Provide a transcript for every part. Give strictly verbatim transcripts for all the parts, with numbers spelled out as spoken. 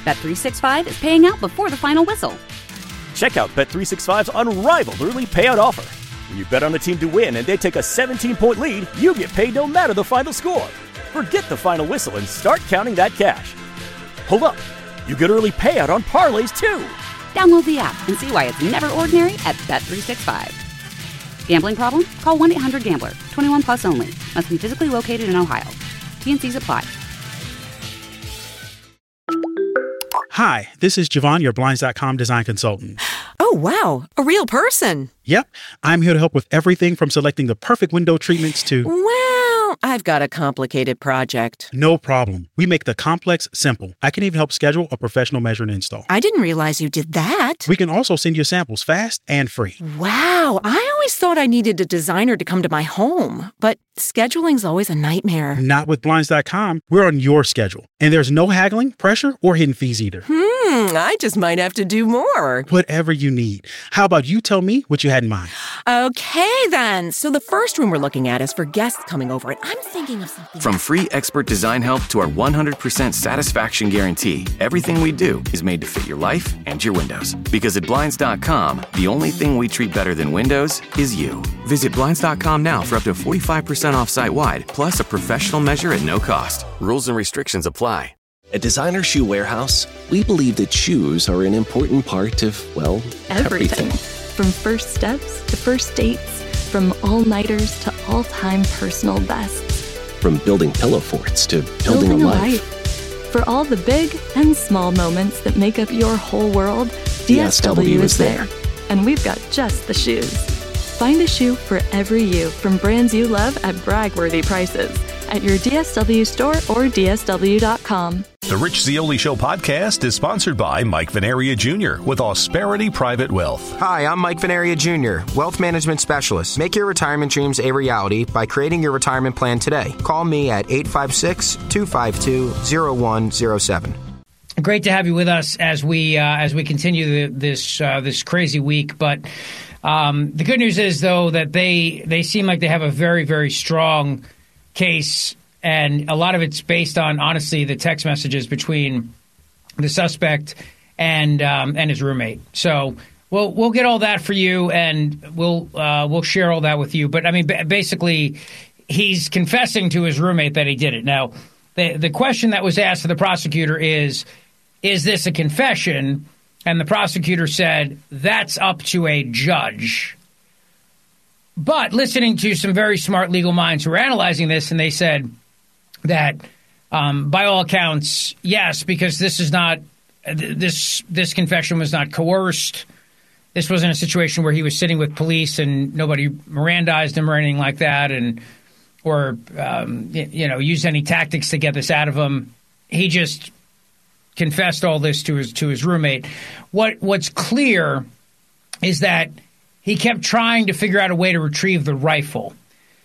Bet three sixty-five is paying out before the final whistle. Check out Bet three sixty-five's unrivaled early payout offer. When you bet on a team to win and they take a seventeen-point lead, you get paid no matter the final score. Forget the final whistle and start counting that cash. Hold up. You get early payout on parlays, too. Download the app and see why it's never ordinary at Bet three sixty-five. Gambling problem? Call one eight hundred gambler. twenty-one plus only. Must be physically located in Ohio. T and C's apply. Hi, this is Javon, your Blinds dot com design consultant. Oh, wow. A real person. Yep. I'm here to help with everything from selecting the perfect window treatments to... Well, I've got a complicated project. No problem. We make the complex simple. I can even help schedule a professional measure and install. I didn't realize you did that. We can also send you samples fast and free. Wow. I always thought I needed a designer to come to my home, but scheduling's always a nightmare. Not with Blinds dot com. We're on your schedule. And there's no haggling, pressure, or hidden fees either. Hmm, I just might have to do more. Whatever you need. How about you tell me what you had in mind? Okay, then. So the first room we're looking at is for guests coming over, and I'm thinking of something... From free expert design help to our one hundred percent satisfaction guarantee, everything we do is made to fit your life and your windows. Because at Blinds dot com, the only thing we treat better than windows is you. Visit Blinds dot com now for up to forty-five percent off site-wide, plus a professional measure at no cost. Rules and restrictions apply. At Designer Shoe Warehouse, we believe that shoes are an important part of, well, everything. everything. From first steps to first dates, from all-nighters to all-time personal bests. From building pillow forts to building, building a, a life. life. For all the big and small moments that make up your whole world, D S W is there. And we've got just the shoes. Find a shoe for every you from brands you love at brag-worthy prices at your D S W store or D S W dot com. The Rich Zeoli Show podcast is sponsored by Mike Venaria Junior with Ausperity Private Wealth. Hi, I'm Mike Venaria Junior, Wealth Management Specialist. Make your retirement dreams a reality by creating your retirement plan today. Call me at eight five six, two five two, zero one zero seven. Great to have you with us as we uh, as we continue the, this uh, this crazy week. But um, the good news is, though, that they they seem like they have a very, very strong case. And a lot of it's based on, honestly, the text messages between the suspect and um, and his roommate. So we'll we'll get all that for you, and we'll uh, we'll share all that with you. But I mean, b- basically, he's confessing to his roommate that he did it. Now, the the question that was asked to the prosecutor is, is this a confession? And the prosecutor said that's up to a judge. But listening to some very smart legal minds who were analyzing this, and they said that um, by all accounts, yes, because this is not this this confession was not coerced. This wasn't a situation where he was sitting with police and nobody Mirandized him or anything like that, and or um, you know used any tactics to get this out of him. He just confessed all this to his to his roommate. What what's clear is that he kept trying to figure out a way to retrieve the rifle.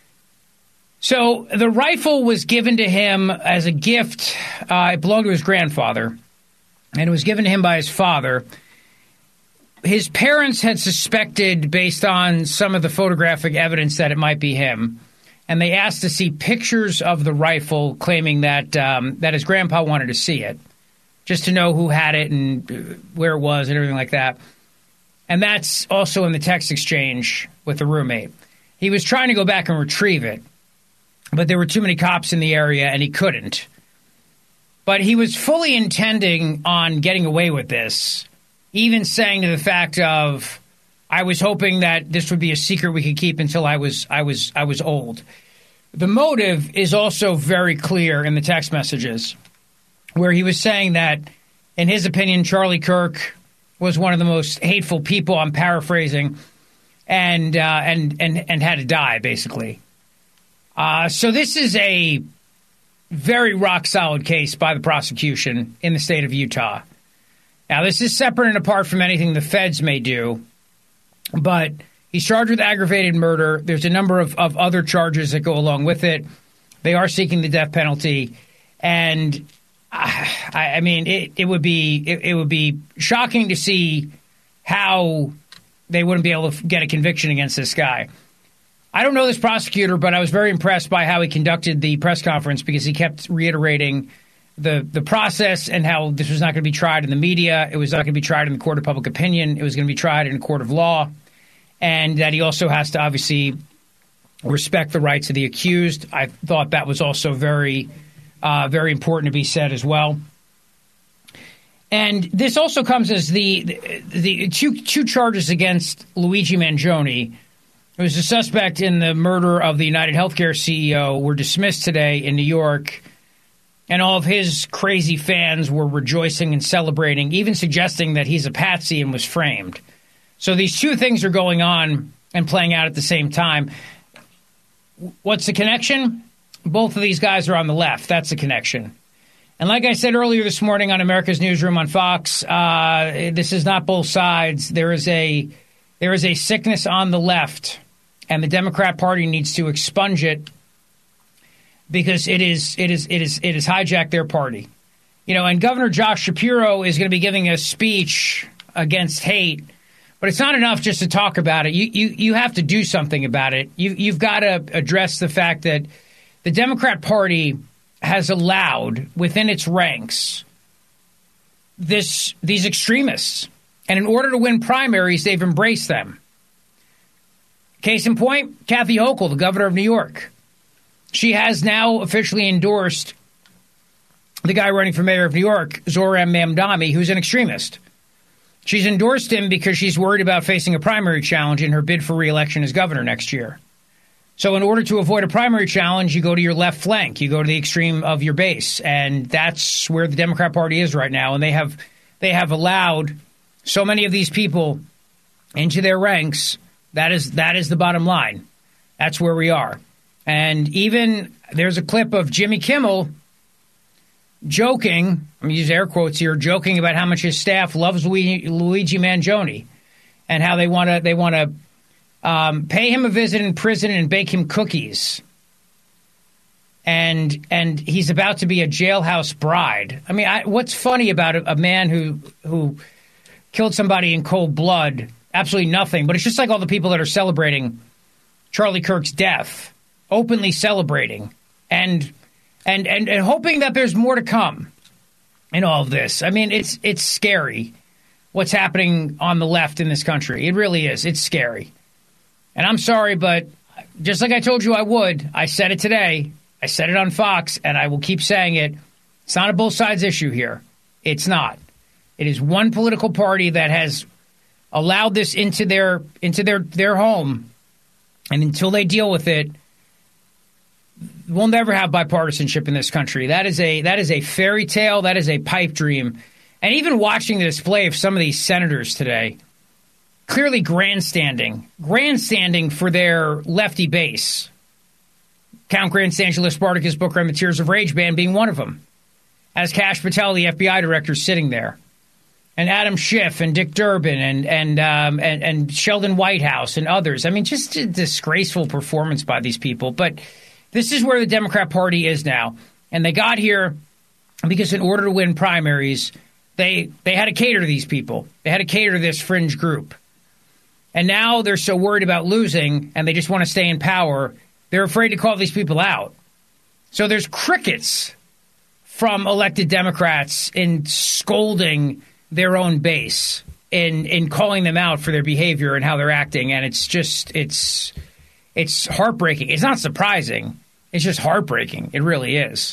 So the rifle was given to him as a gift. Uh, it belonged to his grandfather, and it was given to him by his father. His parents had suspected, based on some of the photographic evidence, that it might be him, and they asked to see pictures of the rifle, claiming that um, that his grandpa wanted to see it, just to know who had it and where it was and everything like that. And that's also in the text exchange with the roommate. He was trying to go back and retrieve it, but there were too many cops in the area, and he couldn't. But he was fully intending on getting away with this, even saying to the fact of, I was hoping that this would be a secret we could keep until I was I was I was old. The motive is also very clear in the text messages, where he was saying that, in his opinion, Charlie Kirk was one of the most hateful people, I'm paraphrasing, and uh, and and and had to die, basically. Uh, so this is a very rock-solid case by the prosecution in the state of Utah. Now, this is separate and apart from anything the feds may do, but he's charged with aggravated murder. There's a number of, of other charges that go along with it. They are seeking the death penalty, and I, I mean, it, it would be it, it would be shocking to see how they wouldn't be able to get a conviction against this guy. I don't know this prosecutor, but I was very impressed by how he conducted the press conference, because he kept reiterating the the process and how this was not going to be tried in the media. It was not going to be tried in the court of public opinion. It was going to be tried in a court of law. And that he also has to obviously respect the rights of the accused. I thought that was also very, uh, very important to be said as well. And this also comes as the the, the two, two charges against Luigi Mangione, who was a suspect in the murder of the United Healthcare C E O, were dismissed today in New York. And all of his crazy fans were rejoicing and celebrating, even suggesting that he's a patsy and was framed. So these two things are going on and playing out at the same time. What's the connection? Both of these guys are on the left. That's the connection. And like I said earlier this morning on America's Newsroom on Fox, uh, this is not both sides. There is a there is a sickness on the left, and the Democrat Party needs to expunge it because it is it is it is it has hijacked their party. You know, and Governor Josh Shapiro is going to be giving a speech against hate. But it's not enough just to talk about it. You you you have to do something about it. You you've got to address the fact that the Democrat Party has allowed within its ranks this these extremists, and in order to win primaries, they've embraced them. Case in point, Kathy Hochul, the governor of New York, she has now officially endorsed the guy running for mayor of New York, Zohran Mamdani, who's an extremist. She's endorsed him because she's worried about facing a primary challenge in her bid for re-election as governor next year. So in order to avoid a primary challenge, you go to your left flank. You go to the extreme of your base. And that's where the Democrat Party is right now. And they have they have allowed so many of these people into their ranks. That is that is the bottom line. That's where we are. And even there's a clip of Jimmy Kimmel joking, I'm going to use air quotes here, joking about how much his staff loves Luigi, Luigi Mangione and how they want to they want to um, pay him a visit in prison and bake him cookies. And and he's about to be a jailhouse bride. I mean, I, what's funny about a, a man who who killed somebody in cold blood? Absolutely nothing. But it's just like all the people that are celebrating Charlie Kirk's death, openly celebrating and and and, and hoping that there's more to come in all of this. I mean, it's it's scary what's happening on the left in this country. It really is. It's scary. And I'm sorry, but just like I told you I would, I said it today. I said it on Fox, and I will keep saying it. It's not a both sides issue here. It's not. It is one political party that has allowed this into their into their, their home, and until they deal with it, we'll never have bipartisanship in this country. That is a that is a fairy tale. That is a pipe dream. And even watching the display of some of these senators today, clearly grandstanding, grandstanding for their lefty base. Count Grandstangelo Spartacus Booker and the Tears of Rage Band being one of them. As Kash Patel, the F B I director, sitting there. And Adam Schiff and Dick Durbin and and, um, and and Sheldon Whitehouse and others. I mean, just a disgraceful performance by these people. But this is where the Democrat Party is now. And they got here because in order to win primaries, they they had to cater to these people. They had to cater to this fringe group. And now they're so worried about losing and they just want to stay in power, they're afraid to call these people out. So there's crickets from elected Democrats in scolding their own base, in in calling them out for their behavior and how they're acting. And it's just, it's it's heartbreaking. It's not surprising. It's just heartbreaking. It really is.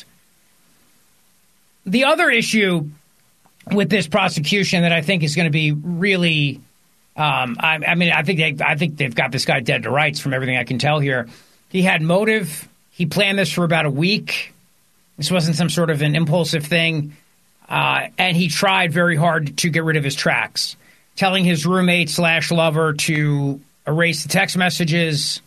The other issue with this prosecution that I think is going to be really, um, I, I mean, I think they, I think they've got this guy dead to rights from everything I can tell here. He had motive. He planned this for about a week. This wasn't some sort of an impulsive thing. Uh, and he tried very hard to get rid of his tracks, telling his roommate slash lover to erase the text messages.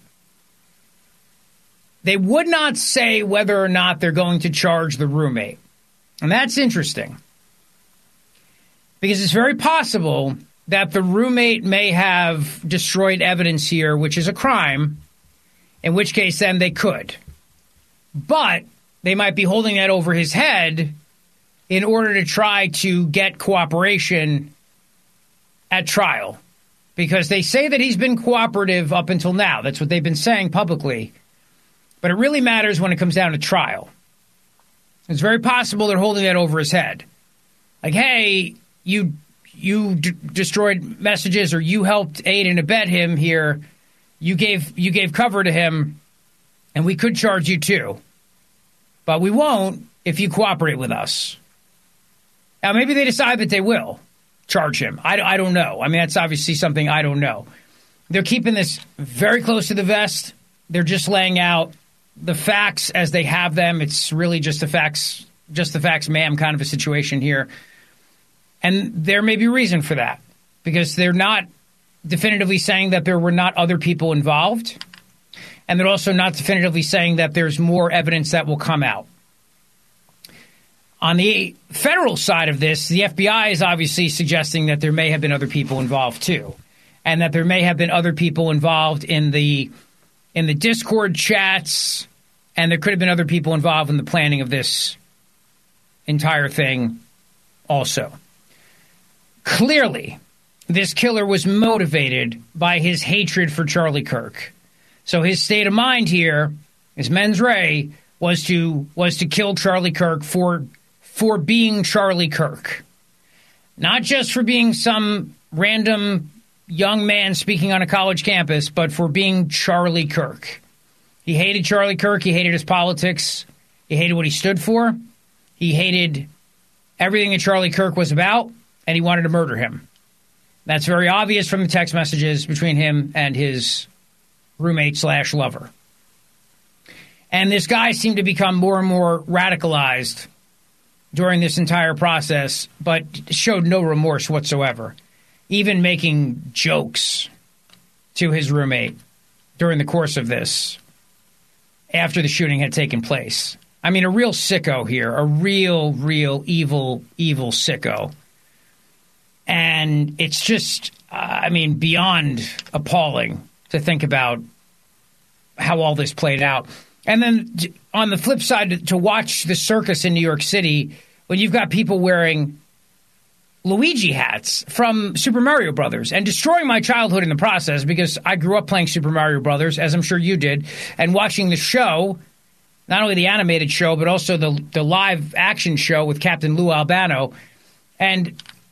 They would not say whether or not they're going to charge the roommate. And that's interesting. Because it's very possible that the roommate may have destroyed evidence here, which is a crime, in which case then they could. But they might be holding that over his head in order to try to get cooperation at trial. Because they say that he's been cooperative up until now. That's what they've been saying publicly. But it really matters when it comes down to trial. It's very possible they're holding that over his head. Like, hey, you you d- destroyed messages, or you helped aid and abet him here. You gave you gave cover to him, and we could charge you too. But we won't if you cooperate with us. Now, maybe they decide that they will charge him. I, I don't know. I mean, that's obviously something I don't know. They're keeping this very close to the vest. They're just laying out the facts as they have them. It's really just the facts, just the facts, ma'am, kind of a situation here. And there may be reason for that, because they're not definitively saying that there were not other people involved. And they're also not definitively saying that there's more evidence that will come out. On the federal side of this, the F B I is obviously suggesting that there may have been other people involved too, and that there may have been other people involved in the in the Discord chats, and there could have been other people involved in the planning of this entire thing also. Clearly, this killer was motivated by his hatred for Charlie Kirk. So his state of mind here, his mens rea, was to was to kill Charlie Kirk for for being Charlie Kirk. Not just for being some random young man speaking on a college campus, but for being Charlie Kirk. He hated Charlie Kirk. He hated his politics. He hated what he stood for. He hated everything that Charlie Kirk was about, and he wanted to murder him. That's very obvious from the text messages between him and his roommate slash lover. And this guy seemed to become more and more radicalized during this entire process, but showed no remorse whatsoever, even making jokes to his roommate during the course of this after the shooting had taken place. I mean, a real sicko here, a real, real evil, evil sicko. And it's just, uh, I mean, beyond appalling to think about how all this played out. And then on the flip side, to watch the circus in New York City, when you've got people wearing Luigi hats from Super Mario Brothers and destroying my childhood in the process, because I grew up playing Super Mario Brothers, as I'm sure you did, and watching the show, not only the animated show, but also the, the live action show with Captain Lou Albano. And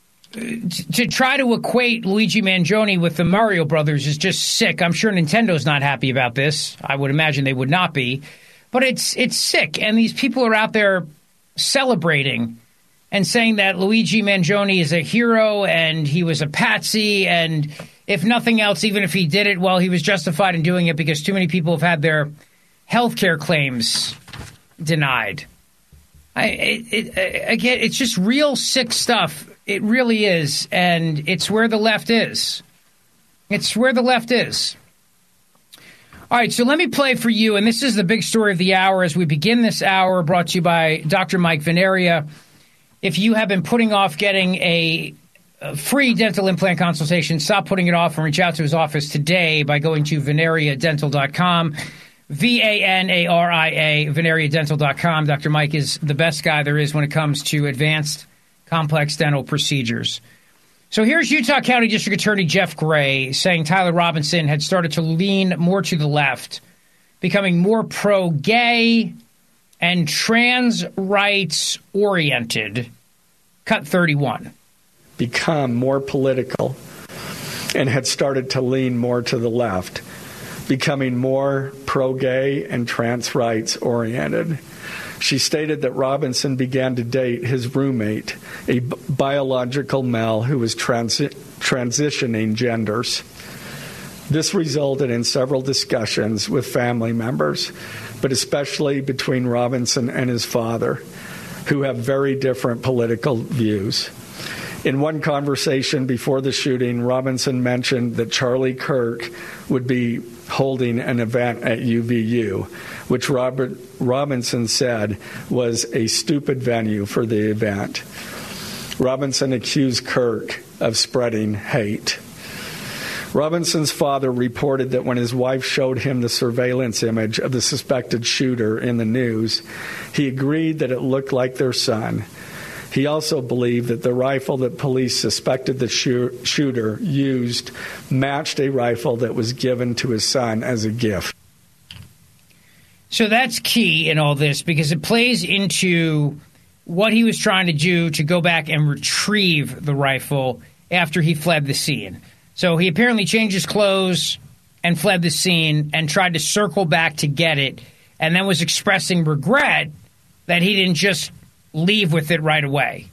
to try to equate Luigi Mangione with the Mario Brothers is just sick. I'm sure Nintendo's not happy about this. I would imagine they would not be. But it's it's sick. And these people are out there celebrating and saying that Luigi Mangione is a hero and he was a patsy. And if nothing else, even if he did it, well, he was justified in doing it because too many people have had their health care claims denied. I, it, it, again, it's just real sick stuff. It really is, and it's where the left is. It's where the left is. All right, so let me play for you, and this is the big story of the hour as we begin this hour, brought to you by Doctor Mike Veneria. If you have been putting off getting a, a free dental implant consultation, stop putting it off and reach out to his office today by going to veneria dental dot com. V A N A R I A, veneria dental dot com. Doctor Mike is the best guy there is when it comes to advanced complex dental procedures. So here's Utah County District Attorney Jeff Gray saying Tyler Robinson had started to lean more to the left, becoming more pro-gay and trans rights oriented. Cut thirty-one. Become more political and had started to lean more to the left, becoming more pro-gay and trans rights oriented. She stated that Robinson began to date his roommate, a b- biological male who was transi- transitioning genders. This resulted in several discussions with family members, but especially between Robinson and his father, who have very different political views. In one conversation before the shooting, Robinson mentioned that Charlie Kirk would be holding an event at U V U, which Robert Robinson said was a stupid venue for the event. Robinson accused Kirk of spreading hate. Robinson's father reported that when his wife showed him the surveillance image of the suspected shooter in the news, he agreed that it looked like their son. He also believed that the rifle that police suspected the shoo- shooter used matched a rifle that was given to his son as a gift. So that's key in all this because it plays into what he was trying to do to go back and retrieve the rifle after he fled the scene. So he apparently changed his clothes and fled the scene and tried to circle back to get it, and then was expressing regret that he didn't just leave with it right away.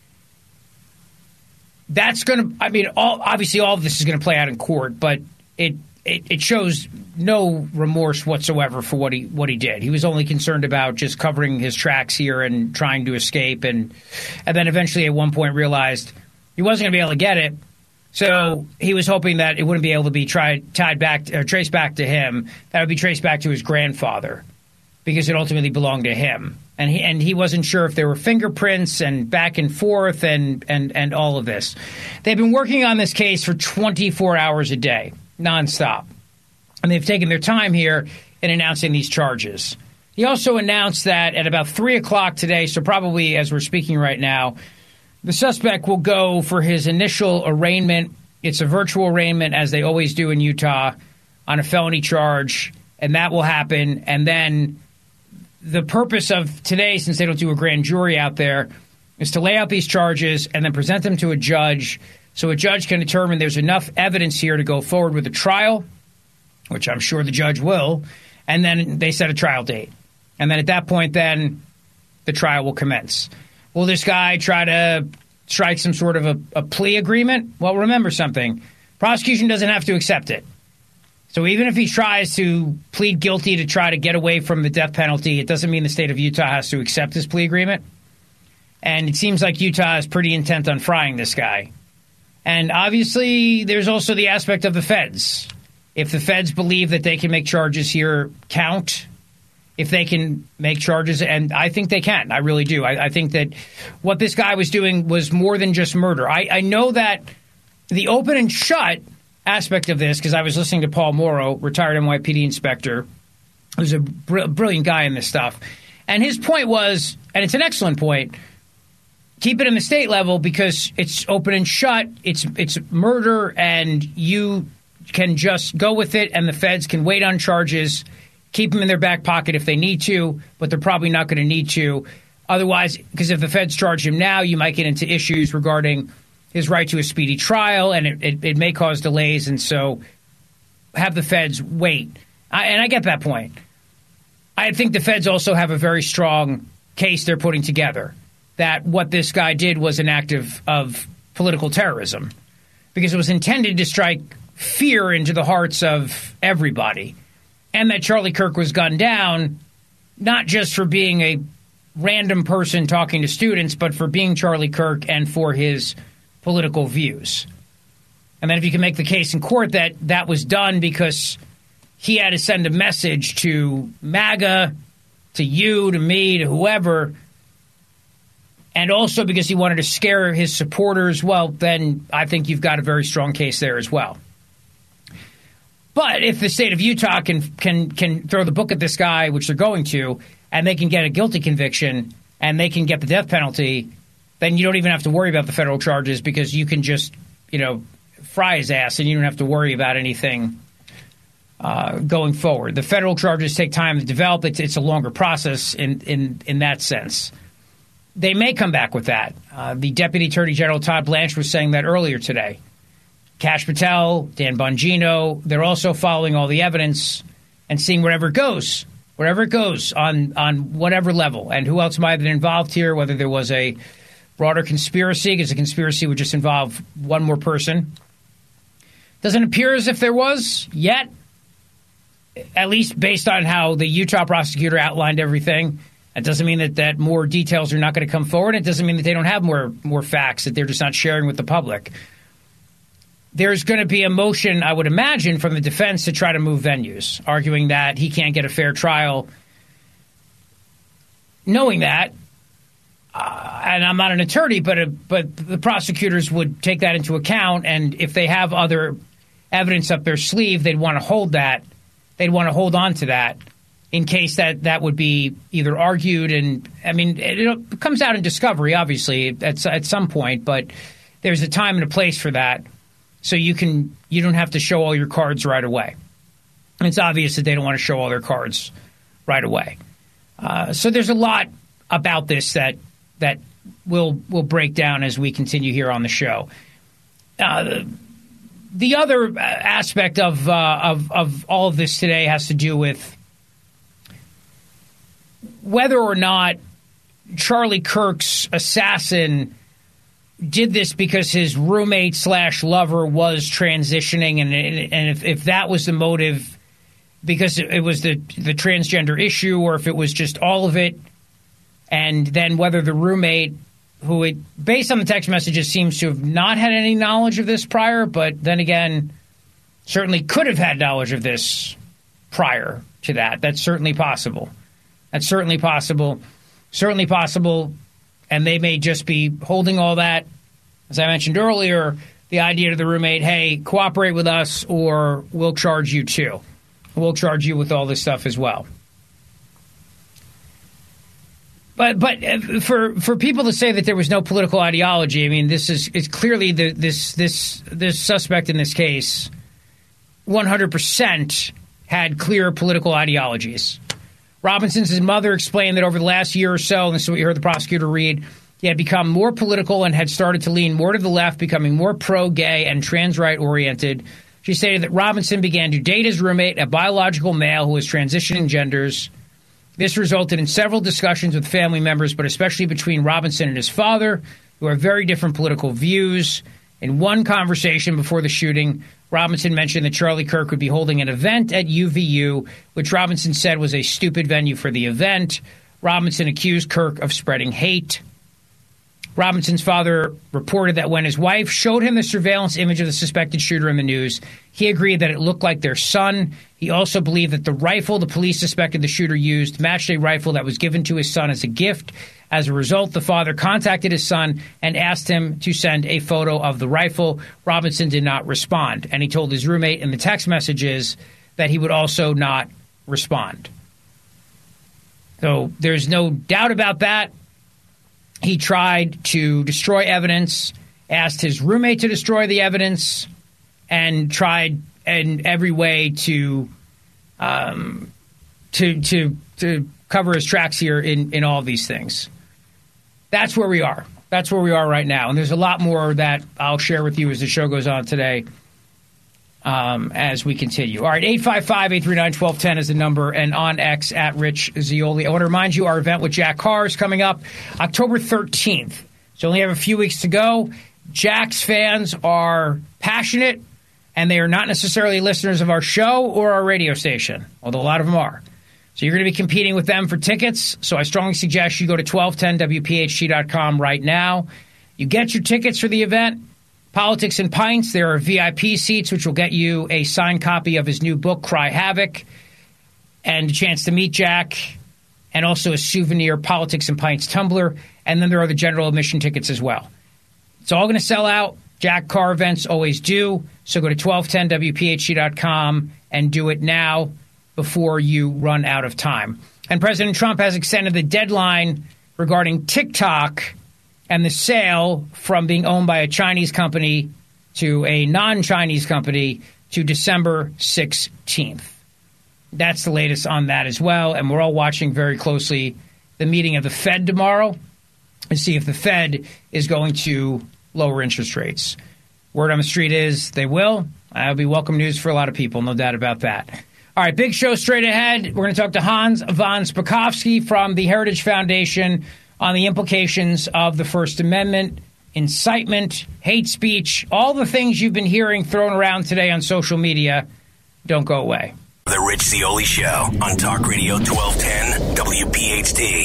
That's going to, I mean, all, obviously all of this is going to play out in court, but it, it it shows no remorse whatsoever for what he what he did. He was only concerned about just covering his tracks here and trying to escape, and and then eventually at one point realized he wasn't going to be able to get it. So he was hoping that it wouldn't be able to be tried, tied back, or traced back to him. That would be traced back to his grandfather, because it ultimately belonged to him. And he and he wasn't sure if there were fingerprints and back and forth and and and all of this. They've been working on this case for twenty-four hours a day, nonstop, and they've taken their time here in announcing these charges. He also announced that at about three o'clock today, so probably as we're speaking right now, the suspect will go for his initial arraignment. It's a virtual arraignment, as they always do in Utah, on a felony charge, and that will happen. And then the purpose of today, since they don't do a grand jury out there, is to lay out these charges and then present them to a judge so a judge can determine there's enough evidence here to go forward with a trial, which I'm sure the judge will, and then they set a trial date. And then at that point, then the trial will commence. Will this guy try to strike some sort of a, a plea agreement? Well, remember something. Prosecution doesn't have to accept it. So even if he tries to plead guilty to try to get away from the death penalty, it doesn't mean the state of Utah has to accept his plea agreement. And it seems like Utah is pretty intent on frying this guy. And obviously, there's also the aspect of the feds. If the feds believe that they can make charges here count, if they can make charges, and I think they can. I really do. I, I think that what this guy was doing was more than just murder. I, I know that the open and shut aspect of this, because I was listening to Paul Morrow, retired N Y P D inspector, who's a br- brilliant guy in this stuff. And his point was, and it's an excellent point, keep it in the state level because it's open and shut, it's it's murder, and you can just go with it, and the feds can wait on charges, keep them in their back pocket if they need to, but they're probably not going to need to. Otherwise, because if the feds charge him now, you might get into issues regarding his right to a speedy trial, and it, it, it may cause delays, and so have the feds wait. I, and I get that point. I think the feds also have a very strong case they're putting together, that what this guy did was an act of, of political terrorism, because it was intended to strike fear into the hearts of everybody, and that Charlie Kirk was gunned down not just for being a random person talking to students, but for being Charlie Kirk and for his political views. And then if you can make the case in court that that was done because he had to send a message to MAGA, to you, to me, to whoever, and also because he wanted to scare his supporters, well, then I think you've got a very strong case there as well. But if the state of Utah can can can throw the book at this guy, which they're going to, and they can get a guilty conviction and they can get the death penalty, then you don't even have to worry about the federal charges because you can just, you know, fry his ass and you don't have to worry about anything uh, going forward. The federal charges take time to develop. It's, it's a longer process in, in, in that sense. They may come back with that. Uh, the Deputy Attorney General Todd Blanche was saying that earlier today. Kash Patel, Dan Bongino, they're also following all the evidence and seeing wherever it goes, wherever it goes on, on whatever level. And who else might have been involved here, whether there was a broader conspiracy, because a conspiracy would just involve one more person. Doesn't appear as if there was yet, at least based on how the Utah prosecutor outlined everything. That doesn't mean that, that more details are not going to come forward. It doesn't mean that they don't have more more facts that they're just not sharing with the public. There's going to be a motion, I would imagine, from the defense to try to move venues, arguing that he can't get a fair trial. Knowing that, uh, and I'm not an attorney, but a, but the prosecutors would take that into account, and if they have other evidence up their sleeve, they'd want to hold that. They'd want to hold on to that in case that, that would be either argued. And, I mean, it, it comes out in discovery, obviously, at, at some point, but there's a time and a place for that. So you can you don't have to show all your cards right away. And it's obvious that they don't want to show all their cards right away. Uh, so there's a lot about this that that we'll, we'll break down as we continue here on the show. Uh, the other aspect of, uh, of, of all of this today has to do with whether or not Charlie Kirk's assassin did this because his roommate slash lover was transitioning, and and if, if that was the motive, because it was the the transgender issue, or if it was just all of it, and then whether the roommate, who it, based on the text messages, seems to have not had any knowledge of this prior, but then again, certainly could have had knowledge of this prior to that. That's certainly possible. That's certainly possible. Certainly possible. And they may just be holding all that. As I mentioned earlier, the idea to the roommate, hey, cooperate with us or we'll charge you too. We'll charge you with all this stuff as well. But but for for people to say that there was no political ideology, I mean, this is it's clearly the, this this this suspect in this case one hundred percent had clear political ideologies. Robinson's mother explained that over the last year or so, and this is what you heard the prosecutor read, he had become more political and had started to lean more to the left, becoming more pro-gay and trans-right oriented. She stated that Robinson began to date his roommate, a biological male who was transitioning genders. This resulted in several discussions with family members, but especially between Robinson and his father, who have very different political views. In one conversation before the shooting, Robinson mentioned that Charlie Kirk would be holding an event at U V U, which Robinson said was a stupid venue for the event. Robinson accused Kirk of spreading hate. Robinson's father reported that when his wife showed him the surveillance image of the suspected shooter in the news, he agreed that it looked like their son. He also believed that the rifle the police suspected the shooter used matched a rifle that was given to his son as a gift. As a result, the father contacted his son and asked him to send a photo of the rifle. Robinson did not respond, and he told his roommate in the text messages that he would also not respond. So there's no doubt about that. He tried to destroy evidence, asked his roommate to destroy the evidence, and tried in every way to um, to to to cover his tracks here in, in all of these things. That's where we are. That's where we are right now. And there's a lot more that I'll share with you as the show goes on today um, as we continue. All right, eight five five, eight three nine, one two one zero is the number, and on X at Rich Zeoli. I want to remind you our event with Jack Carr is coming up October thirteenth. So only have a few weeks to go. Jack's fans are passionate, and they are not necessarily listeners of our show or our radio station, although a lot of them are. So you're going to be competing with them for tickets. So I strongly suggest you go to twelve ten W P H T dot com right now. You get your tickets for the event. Politics and Pints, there are V I P seats, which will get you a signed copy of his new book, Cry Havoc, and a chance to meet Jack, and also a souvenir Politics and Pints tumbler. And then there are the general admission tickets as well. It's all going to sell out. Jack Carr events always do. So go to twelve ten W P H T dot com and do it now before you run out of time. And President Trump has extended the deadline regarding TikTok and the sale from being owned by a Chinese company to a non-Chinese company to December sixteenth. That's the latest on that as well. And we're all watching very closely the meeting of the Fed tomorrow to see if the Fed is going to lower interest rates. Word on the street is they will. That'll be welcome news for a lot of people, no doubt about that. All right, big show straight ahead. We're going to talk to Hans von Spakovsky from the Heritage Foundation on the implications of the First Amendment, incitement, hate speech, all the things you've been hearing thrown around today on social media. Don't go away. The Rich Zeoli Show on Talk Radio twelve ten W P H T.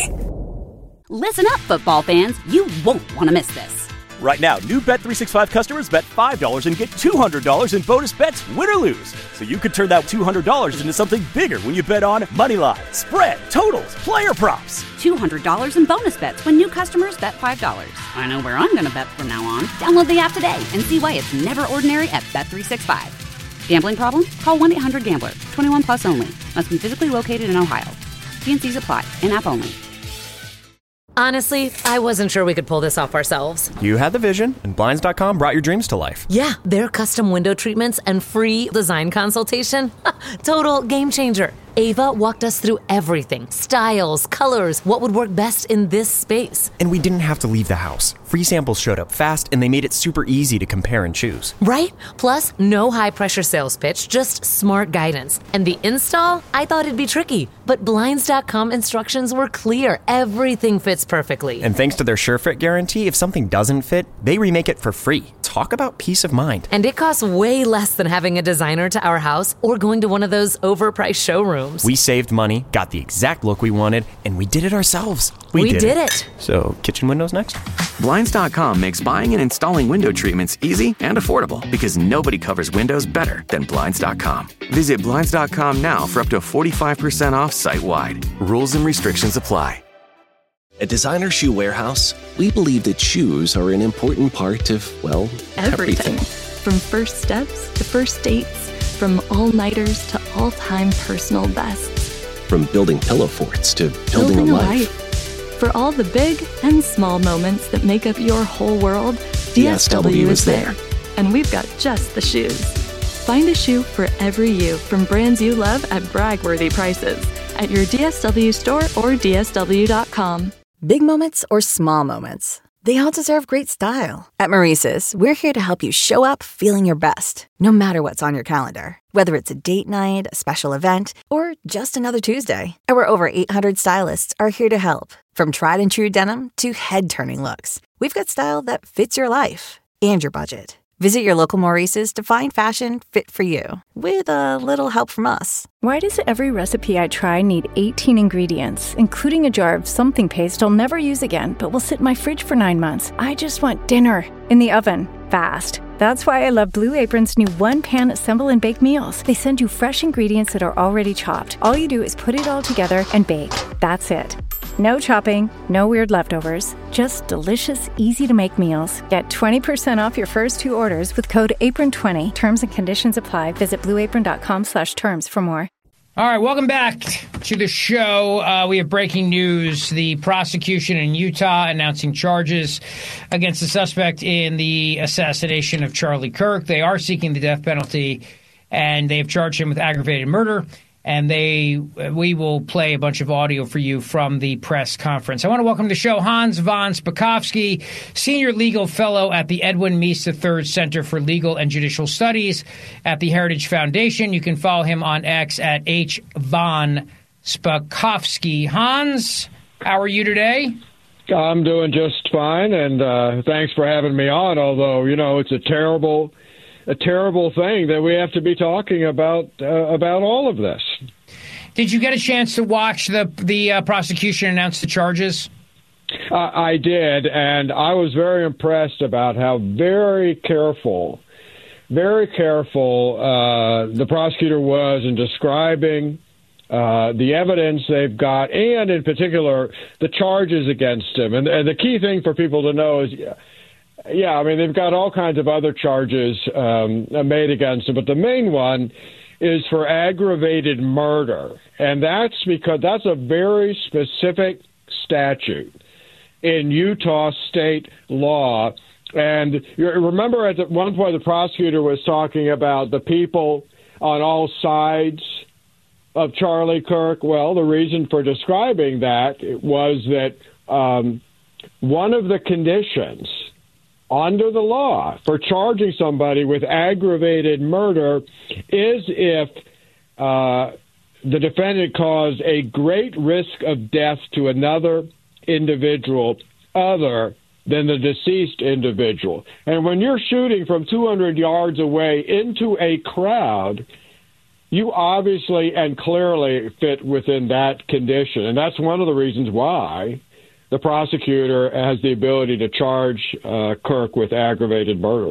Listen up, football fans. You won't want to miss this. Right now, new Bet three sixty-five customers bet five dollars and get two hundred dollars in bonus bets, win or lose. So you could turn that two hundred dollars into something bigger when you bet on moneyline, spread, totals, player props. two hundred dollars in bonus bets when new customers bet five dollars. I know where I'm going to bet from now on. Download the app today and see why it's never ordinary at Bet three sixty-five. Gambling problem? Call one eight hundred gambler. twenty-one plus only. Must be physically located in Ohio. T and C's apply. In-app only. Honestly, I wasn't sure we could pull this off ourselves. You had the vision, and Blinds dot com brought your dreams to life. Yeah, their custom window treatments and free design consultation. Total game changer. Ava walked us through everything. Styles, colors, what would work best in this space. And we didn't have to leave the house. Free samples showed up fast, and they made it super easy to compare and choose. Right? Plus, no high-pressure sales pitch, just smart guidance. And the install? I thought it'd be tricky. But Blinds dot com instructions were clear. Everything fits perfectly. And thanks to their SureFit guarantee, if something doesn't fit, they remake it for free. Talk about peace of mind. And it costs way less than having a designer to our house or going to one of those overpriced showrooms. We saved money, got the exact look we wanted, and we did it ourselves. We, we did, did it. it. So, kitchen windows next? Blinds dot com makes buying and installing window treatments easy and affordable because nobody covers windows better than Blinds dot com. Visit Blinds dot com now for up to forty-five percent off site-wide. Rules and restrictions apply. At Designer Shoe Warehouse, we believe that shoes are an important part of, well, Everything. everything. From first steps to first dates, from all-nighters to all-time personal bests. From building pillow forts to building, Building a a life. life. For all the big and small moments that make up your whole world, D S W is there. And we've got just the shoes. Find a shoe for every you from brands you love at brag-worthy prices at your D S W store or D S W dot com. Big moments or small moments, they all deserve great style. At Maurice's, we're here to help you show up feeling your best, no matter what's on your calendar. Whether it's a date night, a special event, or just another Tuesday, our over eight hundred stylists are here to help. From tried and true denim to head-turning looks, we've got style that fits your life and your budget. Visit your local Maurice's to find fashion fit for you, with a little help from us. Why does every recipe I try need eighteen ingredients, including a jar of something paste I'll never use again, but will sit in my fridge for nine months? I just want dinner in the oven, fast. That's why I love Blue Apron's new one-pan assemble and bake meals. They send you fresh ingredients that are already chopped. All you do is put it all together and bake. That's it. No chopping, no weird leftovers, just delicious, easy-to-make meals. Get twenty percent off your first two orders with code apron twenty. Terms and conditions apply. Visit blue apron dot com slash terms for more. All right, welcome back to the show. Uh, we have breaking news. The prosecution in Utah announcing charges against the suspect in the assassination of Charlie Kirk. They are seeking the death penalty, and they have charged him with aggravated murder. And they, we will play a bunch of audio for you from the press conference. I want to welcome to the show Hans von Spakovsky, Senior Legal Fellow at the Edwin Meese the third Center for Legal and Judicial Studies at the Heritage Foundation. You can follow him on X at H. von Spakovsky. Hans, how are you today? I'm doing just fine, and uh, thanks for having me on, although, you know, it's a terrible... a terrible thing that we have to be talking about uh, about all of this. Did you get a chance to watch the the uh, prosecution announce the charges? Uh, I did, and I was very impressed about how very careful, very careful uh, the prosecutor was in describing uh, the evidence they've got, and in particular, the charges against him. And, and the key thing for people to know is... Yeah, I mean, they've got all kinds of other charges um, made against him, but the main one is for aggravated murder. And that's because that's a very specific statute in Utah state law. And you remember at one point the prosecutor was talking about the people on all sides of Charlie Kirk. Well, the reason for describing that was that um, one of the conditions under the law for charging somebody with aggravated murder is if uh, the defendant caused a great risk of death to another individual other than the deceased individual. And when you're shooting from two hundred yards away into a crowd, you obviously and clearly fit within that condition. And that's one of the reasons why the prosecutor has the ability to charge uh, Kirk with aggravated murder.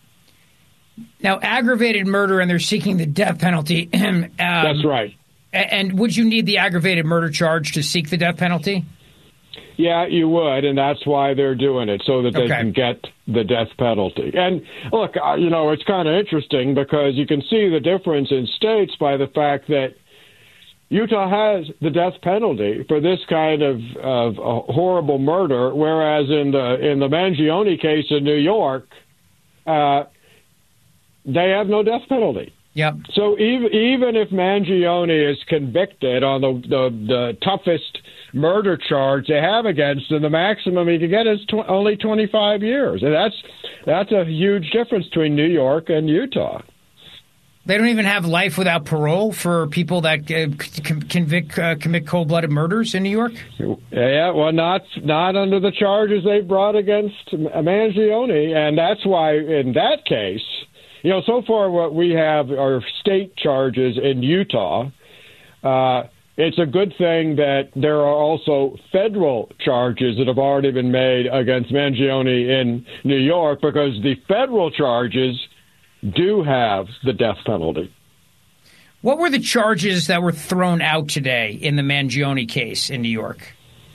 Now, aggravated murder, and they're seeking the death penalty. um, That's right. And would you need the aggravated murder charge to seek the death penalty? Yeah, you would, and that's why they're doing it, so that they Okay. can get the death penalty. And look, uh, you know, it's kind of interesting because you can see the difference in states by the fact that Utah has the death penalty for this kind of, of uh, horrible murder, whereas in the in the Mangione case in New York, uh, they have no death penalty. Yep. So even even if Mangione is convicted on the the, the toughest murder charge they have against him, the maximum he can get is tw- only twenty-five years, and that's that's a huge difference between New York and Utah. They don't even have life without parole for people that uh, convict uh, commit cold-blooded murders in New York? Yeah, well, not not under the charges they brought against Mangione, and that's why in that case, you know, so far what we have are state charges in Utah. Uh, it's a good thing that there are also federal charges that have already been made against Mangione in New York, because the federal charges do have the death penalty. What were the charges that were thrown out today in the Mangione case in New York?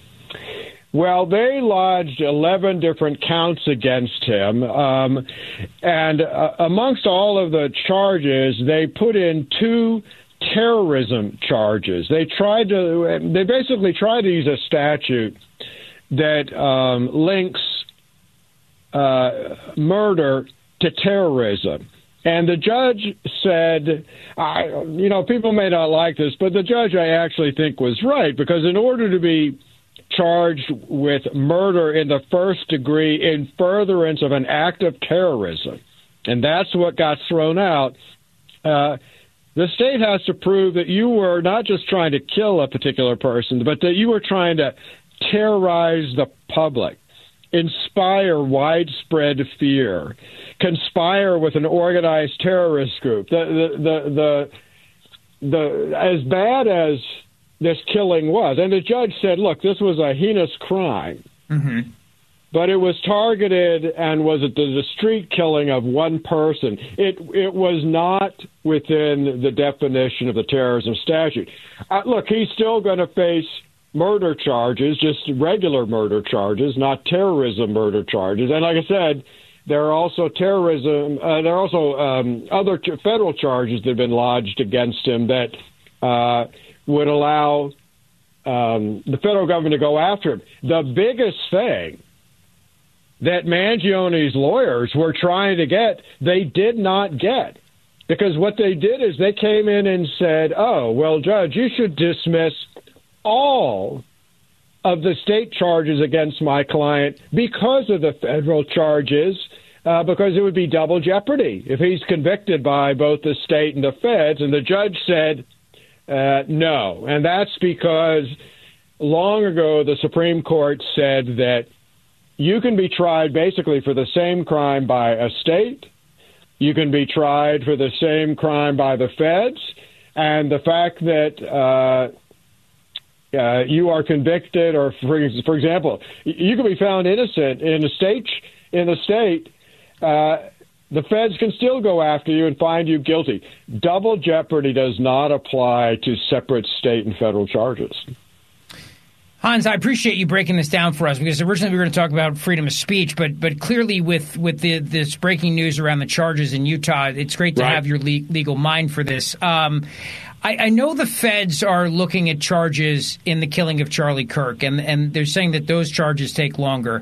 Well, they lodged eleven different counts against him. Um, and uh, amongst all of the charges, they put in two terrorism charges. They tried to, they basically tried to use a statute that um, links uh, murder to terrorism. And the judge said, I, you know, people may not like this, but the judge I actually think was right, because in order to be charged with murder in the first degree in furtherance of an act of terrorism, and that's what got thrown out, uh, the state has to prove that you were not just trying to kill a particular person, but that you were trying to terrorize the public, inspire widespread fear, conspire with an organized terrorist group. The, the, the, the, the, as bad as this killing was, and the judge said, look, this was a heinous crime, mm-hmm. but it was targeted and was the, the street killing of one person. It, it was not within the definition of the terrorism statute. Uh, look, he's still going to face murder charges, just regular murder charges, not terrorism murder charges. And like I said, there are also terrorism, uh, there are also um, other ch- federal charges that have been lodged against him that uh, would allow um, the federal government to go after him. The biggest thing that Mangione's lawyers were trying to get, they did not get. Because what they did is they came in and said, oh, well, Judge, you should dismiss all of the state charges against my client because of the federal charges, uh, because it would be double jeopardy if he's convicted by both the state and the feds. And the judge said, uh, no. And that's because long ago the Supreme Court said that you can be tried basically for the same crime by a state, you can be tried for the same crime by the feds, and the fact that uh, Uh, you are convicted, or for, for example, you can be found innocent in a state. In the state, uh, the feds can still go after you and find you guilty. Double jeopardy does not apply to separate state and federal charges. Hans, I appreciate you breaking this down for us, because originally we were going to talk about freedom of speech, but but clearly with with the, this breaking news around the charges in Utah, it's great to Right. have your le- legal mind for this. Um, I, I know the feds are looking at charges in the killing of Charlie Kirk, and, and they're saying that those charges take longer.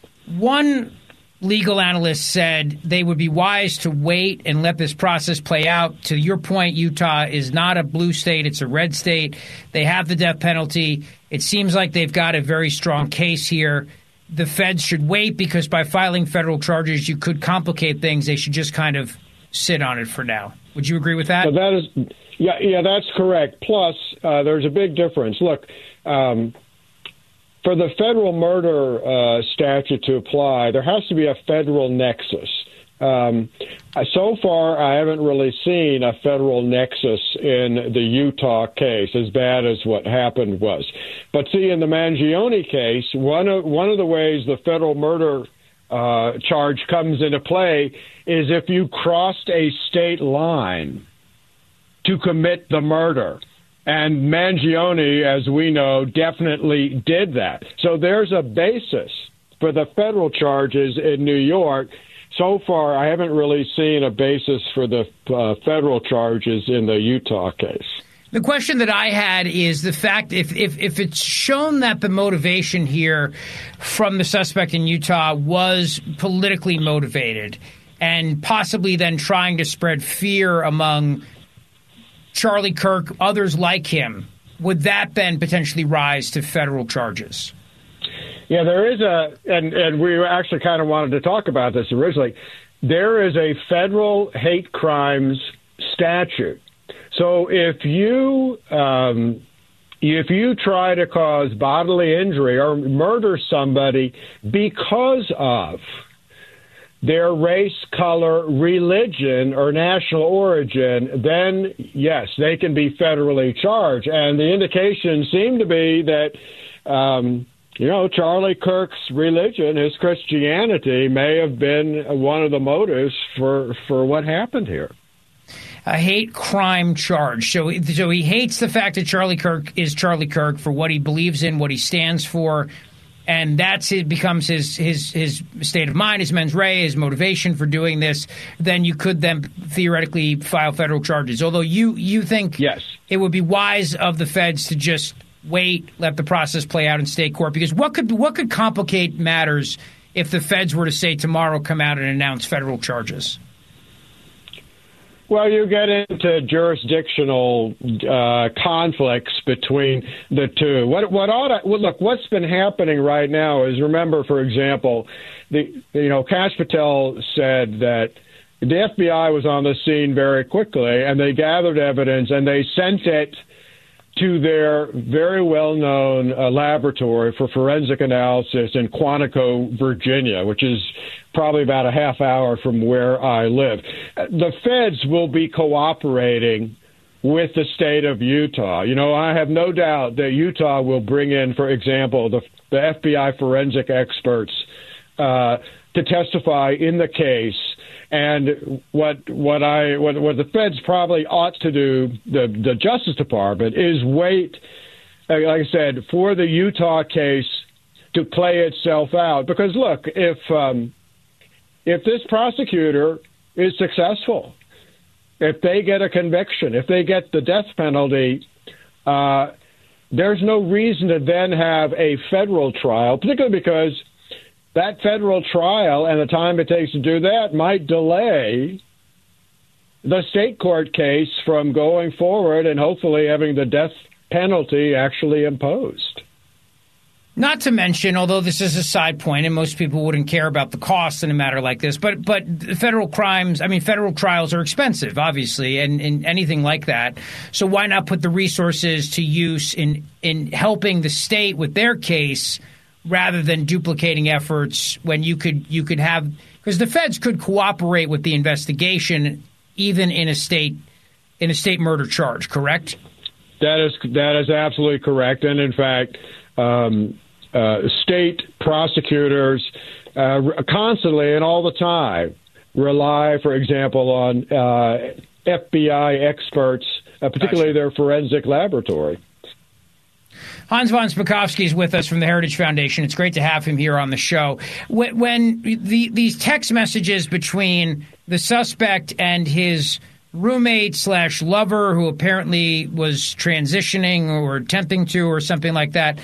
One legal analyst said they would be wise to wait and let this process play out. To your point, Utah is not a blue state. It's a red state. They have the death penalty. It seems like they've got a very strong case here. The feds should wait, because by filing federal charges, you could complicate things. They should just kind of sit on it for now. Would you agree with that? So that is, yeah, yeah, that's correct. Plus, uh, there's a big difference. Look, um, for the federal murder uh, statute to apply, there has to be a federal nexus. Um, so far, I haven't really seen a federal nexus in the Utah case, as bad as what happened was. But see, in the Mangione case, one of one of the ways the federal murder uh, charge comes into play is if you crossed a state line to commit the murder. And Mangione, as we know, definitely did that. So there's a basis for the federal charges in New York. So far, I haven't really seen a basis for the uh, federal charges in the Utah case. The question that I had is the fact if, if, if it's shown that the motivation here from the suspect in Utah was politically motivated, and possibly then trying to spread fear among Charlie Kirk, others like him, would that then potentially rise to federal charges? Yeah, there is a, and, and we actually kind of wanted to talk about this originally. There is a federal hate crimes statute. So if you um, if you try to cause bodily injury or murder somebody because of their race, color, religion, or national origin, then yes, they can be federally charged. And the indications seem to be that, um, you know, Charlie Kirk's religion, his Christianity, may have been one of the motives for, for what happened here. A hate crime charge. So, so he hates the fact that Charlie Kirk is Charlie Kirk for what he believes in, what he stands for, and that's it becomes his his his state of mind, his mens rea, his motivation for doing this. Then you could then theoretically file federal charges. Although you you think yes, it would be wise of the feds to just wait, let the process play out in state court, because what could what could complicate matters if the feds were to say tomorrow come out and announce federal charges? Well, you get into jurisdictional uh, conflicts between the two. What what ought to, well, look, what's been happening right now is, remember, for example, the you know Kash Patel said that the F B I was on the scene very quickly, and they gathered evidence and they sent it to their very well-known uh, laboratory for forensic analysis in Quantico, Virginia, which is probably about a half hour from where I live. The feds will be cooperating with the state of Utah. You know, I have no doubt that Utah will bring in, for example, the, the F B I forensic experts uh, to testify in the case. And what what I what, what the feds probably ought to do, the the Justice Department, is wait, like I said, for the Utah case to play itself out. Because look, if um, if this prosecutor is successful, if they get a conviction, if they get the death penalty, uh, there's no reason to then have a federal trial, particularly because that federal trial and the time it takes to do that might delay the state court case from going forward and hopefully having the death penalty actually imposed. Not to mention, although this is a side point and most people wouldn't care about the cost in a matter like this, but but federal crimes, I mean, federal trials are expensive, obviously, and, and anything like that. So why not put the resources to use in in helping the state with their case rather than duplicating efforts when you could you could have, because the feds could cooperate with the investigation even in a state in a state murder charge, correct? That is that is absolutely correct. And in fact, um, uh, state prosecutors uh, constantly and all the time rely, for example, on uh, F B I experts, uh, particularly their forensic laboratory. Hans von Spakovsky is with us from the Heritage Foundation. It's great to have him here on the show. When, when the, these text messages between the suspect and his roommate slash lover, who apparently was transitioning or attempting to or something like that,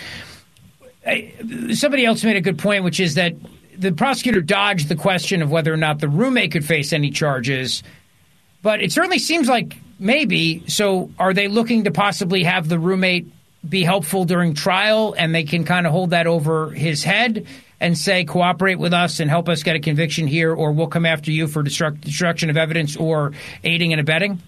somebody else made a good point, which is that the prosecutor dodged the question of whether or not the roommate could face any charges. But it certainly seems like maybe. So are they looking to possibly have the roommate be helpful during trial, and they can kind of hold that over his head and say, cooperate with us and help us get a conviction here, or we'll come after you for destruct- destruction of evidence or aiding and abetting?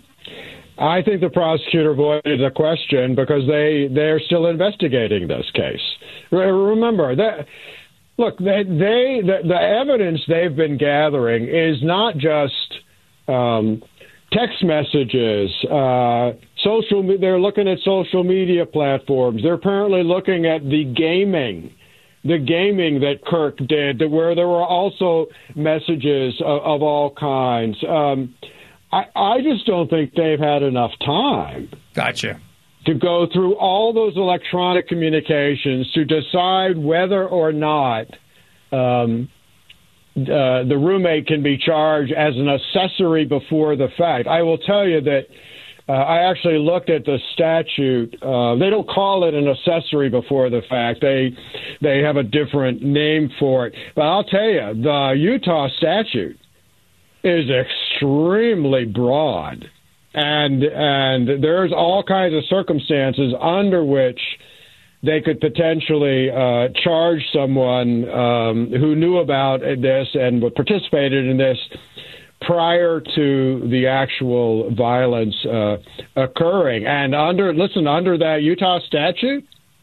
I think the prosecutor avoided the question because they, they're still investigating this case. Remember, that, look, they, they the, the evidence they've been gathering is not just um, text messages, uh, social. They're looking at social media platforms. They're apparently looking at the gaming, the gaming that Kirk did, where there were also messages of, of all kinds. Um, I, I just don't think they've had enough time. Gotcha. To go through all those electronic communications to decide whether or not um, uh, the roommate can be charged as an accessory before the fact. I will tell you that uh, I actually looked at the statute. Uh, they don't call it an accessory before the fact. They they have a different name for it. But I'll tell you, the Utah statute is extremely broad. And and there's all kinds of circumstances under which they could potentially uh, charge someone um, who knew about this and participated in this prior to the actual violence uh, occurring. And under, listen, under that Utah statute,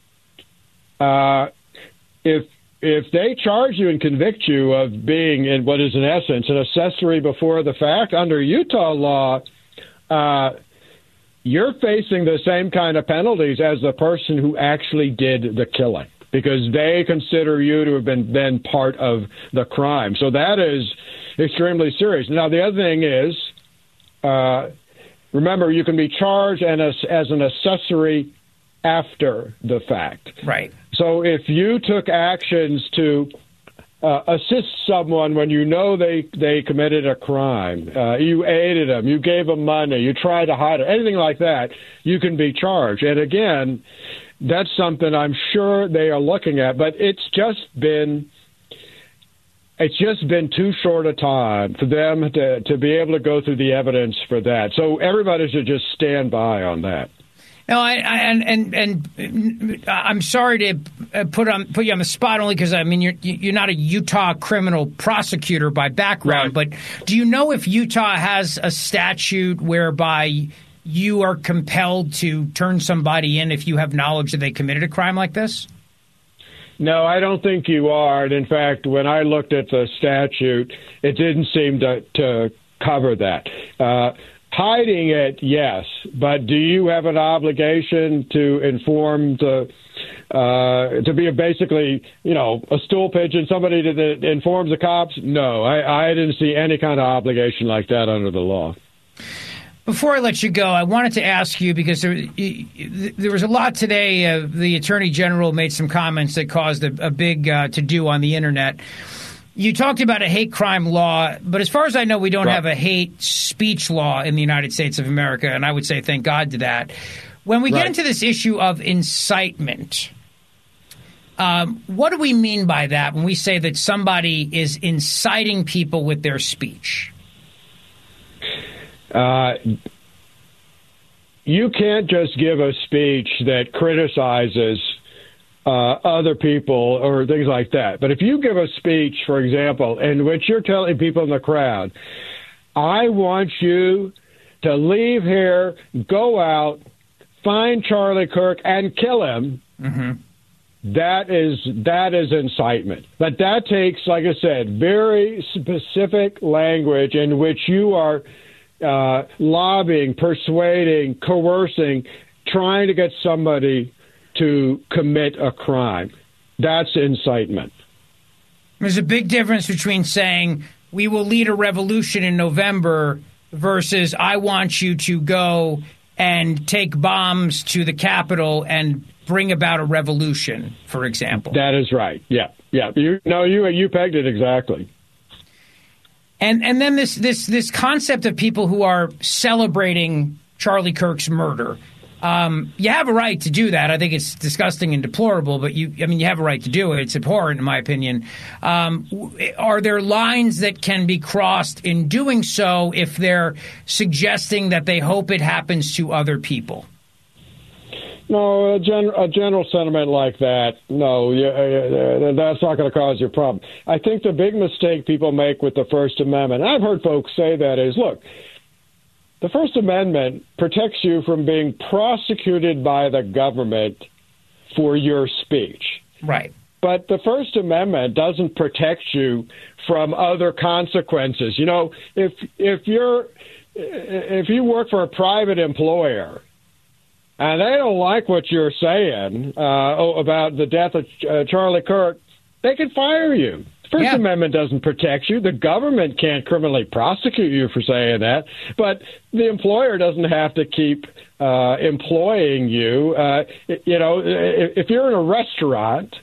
uh, if if they charge you and convict you of being, in what is in essence an accessory before the fact, under Utah law, uh, you're facing the same kind of penalties as the person who actually did the killing, because they consider you to have been, been part of the crime. So that is extremely serious. Now, the other thing is, uh, remember, you can be charged as, as an accessory after the fact. Right. So if you took actions to uh, assist someone when you know they, they committed a crime, uh, you aided them, you gave them money, you tried to hide it, anything like that, you can be charged. And again, that's something I'm sure they are looking at, but it's just been it's just been too short a time for them to, to be able to go through the evidence for that. So everybody should just stand by on that. No, I, I and and and I'm sorry to put on put you on the spot, only because I mean you're you're not a Utah criminal prosecutor by background, right. But do you know if Utah has a statute whereby you are compelled to turn somebody in if you have knowledge that they committed a crime like this? No, I don't think you are. And in fact, when I looked at the statute, it didn't seem to, to cover that. Uh, hiding it, yes, but do you have an obligation to inform the uh, to be a basically, you know, a stool pigeon, somebody that informs the cops? No, I, I didn't see any kind of obligation like that under the law. Before I let you go, I wanted to ask you, because there, there was a lot today. Uh, the Attorney General made some comments that caused a, a big uh, to-do on the Internet. You talked about a hate crime law, but as far as I know, we don't right. have a hate speech law in the United States of America, and I would say thank God to that. When we right. get into this issue of incitement, um, what do we mean by that when we say that somebody is inciting people with their speech? Uh, you can't just give a speech that criticizes uh, other people or things like that. But if you give a speech, for example, in which you're telling people in the crowd, I want you to leave here, go out, find Charlie Kirk, and kill him, mm-hmm. that is that is incitement. But that takes, like I said, very specific language in which you are Uh, lobbying, persuading, coercing, trying to get somebody to commit a crime. That's incitement. There's a big difference between saying, we will lead a revolution in November versus I want you to go and take bombs to the Capitol and bring about a revolution, for example. That is right. Yeah. Yeah. You, no, you, you pegged it exactly. And and then this this this concept of people who are celebrating Charlie Kirk's murder. Um, you have a right to do that. I think it's disgusting and deplorable, but you I mean you have a right to do it. It's abhorrent in my opinion. Um, are there lines that can be crossed in doing so if they're suggesting that they hope it happens to other people? No, a, gen- a general sentiment like that, no, yeah, uh, that's not going to cause you a problem. I think the big mistake people make with the First Amendment, and I've heard folks say that, is, look, the First Amendment protects you from being prosecuted by the government for your speech. Right. But the First Amendment doesn't protect you from other consequences. You know, if if you're if you work for a private employer, and they don't like what you're saying uh, about the death of uh, Charlie Kirk, they can fire you. The First yeah. Amendment doesn't protect you. The government can't criminally prosecute you for saying that. But the employer doesn't have to keep uh, employing you. Uh, you know, if you're in a restaurant